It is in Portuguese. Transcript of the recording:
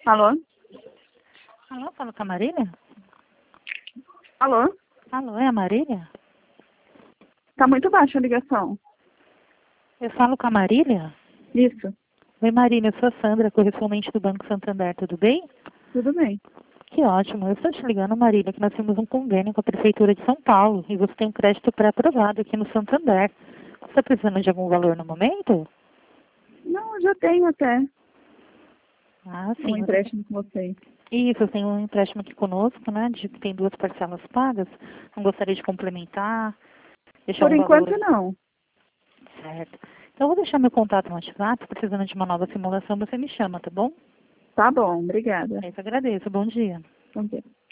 Alô? Alô, falo com a Marília? Alô? Alô, é a Marília? Tá muito baixa a ligação. Eu falo com a Marília? Isso, Oi, Marília, eu sou a Sandra, correspondente do Banco Santander, tudo bem? tudo bem. Que ótimo. Eu estou te ligando, Marília, que nós temos um convênio com a Prefeitura de São Paulo e você tem um crédito pré-aprovado aqui no Santander. Você está precisando de algum valor no momento? Não, eu já tenho até Ah, um sim. empréstimo com vocês. Isso, eu tenho um empréstimo aqui conosco, né? Tem 2 parcelas pagas. Não gostaria de complementar, deixar Por um valor enquanto, não. certo. Então, eu vou deixar meu contato no WhatsApp. Precisando de uma nova simulação, você me chama, tá bom? Tá bom, obrigada. Eu que agradeço. Bom dia. Bom dia.